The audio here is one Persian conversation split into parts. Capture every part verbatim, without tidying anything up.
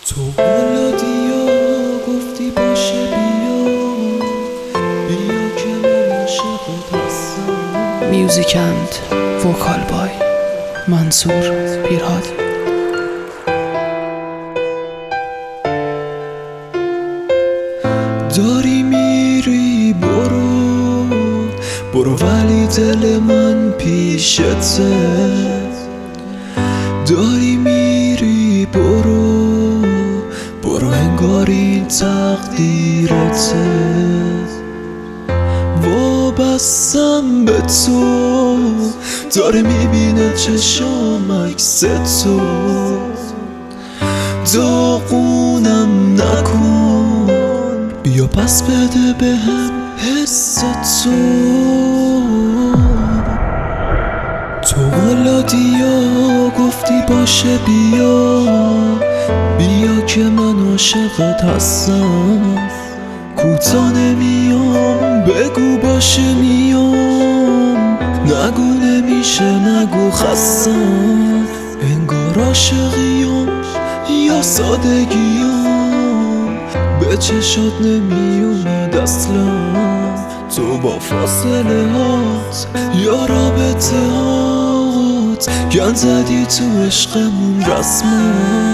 تو قلادی و گفتی باشه بیا بیا که من عاشقت هستم. میوزیک اند وکال بای منصور پیرهادی. داری میری برو برو ولی دل من پیشته. داری میری برو برو انگار این تقدیرته. وابستم به تو داره میبینه چشام عکس تو. داغونم نکن بیا پس بده بهم حس تو. تو قلادیا گفتی باشه بیا بیا که من عاشقت هستم. کوتا نمیام بگو باشه میام، نگو نمیشه نگو خستم. انگار عاشقیم یا سادگیم به چشات نمیومد اصلا. تو با فاصله هات یا رابطه هات گن زدی تو عشقمون رسما.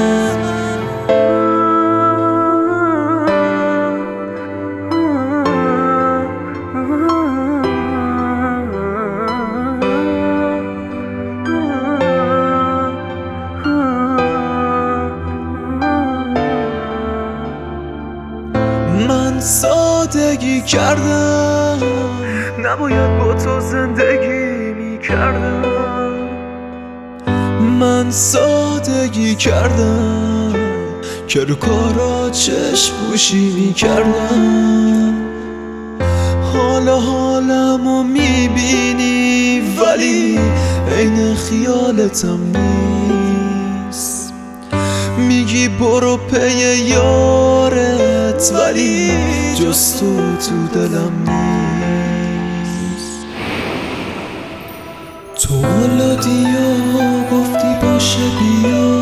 من سادگی کردم نباید با تو زندگی می کردم. من سادگی کردم که رو کارا چشم پوشی می کردم. حالا حالمو می بینی ولی عین خیالتم نیست. میگی برو پی یارت ولی جز تو تو دلم نیست. تو قلادیا گفتی باشه بیا